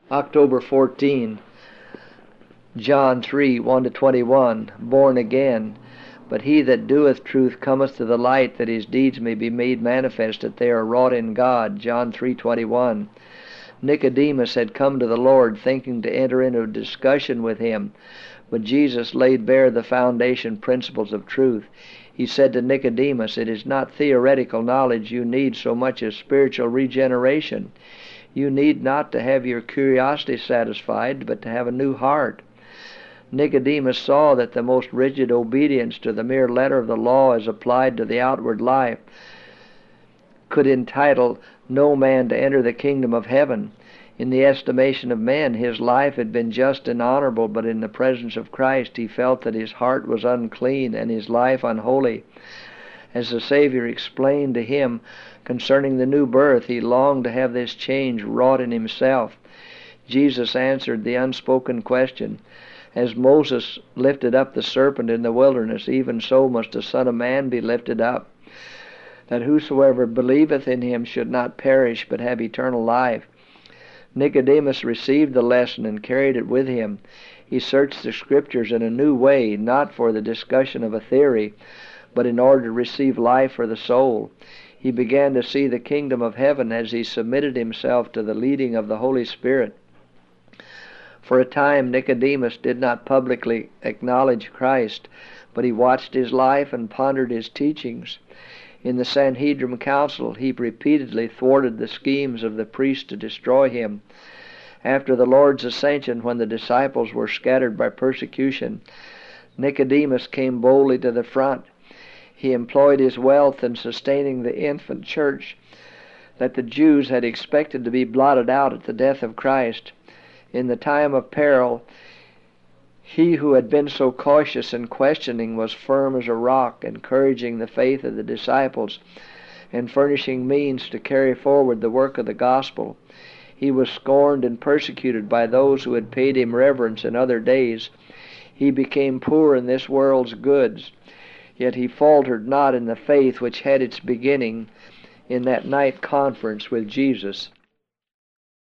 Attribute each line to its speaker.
Speaker 1: October 14, John 3, 1-21, born again. But he that doeth truth cometh to the light, that his deeds may be made manifest, that they are wrought in God. John 3:21. Nicodemus had come to the Lord thinking to enter into a discussion with him, but Jesus laid bare the foundation principles of truth. He said to Nicodemus, it is not theoretical knowledge you need so much as spiritual regeneration. You need not to have your curiosity satisfied, but to have a new heart. Nicodemus saw that the most rigid obedience to the mere letter of the law as applied to the outward life could entitle no man to enter the kingdom of heaven. In the estimation of men, his life had been just and honorable, but in the presence of Christ he felt that his heart was unclean and his life unholy. As the Savior explained to him concerning the new birth, he longed to have this change wrought in himself. Jesus answered the unspoken question, as Moses lifted up the serpent in the wilderness, even so must the Son of Man be lifted up, that whosoever believeth in him should not perish, but have eternal life. Nicodemus received the lesson and carried it with him. He searched the Scriptures in a new way, not for the discussion of a theory, but in order to receive life for the soul. He began to see the kingdom of heaven as he submitted himself to the leading of the Holy Spirit. For a time Nicodemus did not publicly acknowledge Christ, but he watched his life and pondered his teachings. In the Sanhedrin council he repeatedly thwarted the schemes of the priests to destroy him. After the Lord's ascension, when the disciples were scattered by persecution, Nicodemus came boldly to the front. He employed his wealth in sustaining the infant church that the Jews had expected to be blotted out at the death of Christ. In the time of peril, he who had been so cautious and questioning was firm as a rock, encouraging the faith of the disciples and furnishing means to carry forward the work of the gospel. He was scorned and persecuted by those who had paid him reverence in other days. He became poor in this world's goods, yet he faltered not in the faith which had its beginning in that night conference with Jesus.